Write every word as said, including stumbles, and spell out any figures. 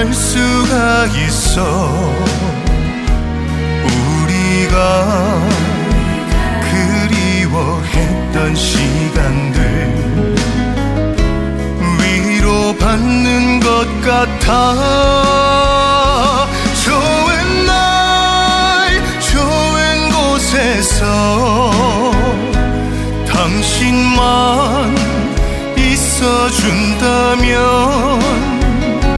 할 수가 있어. 우리가 그리워했던 시간들 위로받는 것 같아. 좋은 날 좋은 곳에서 당신만 있어준다면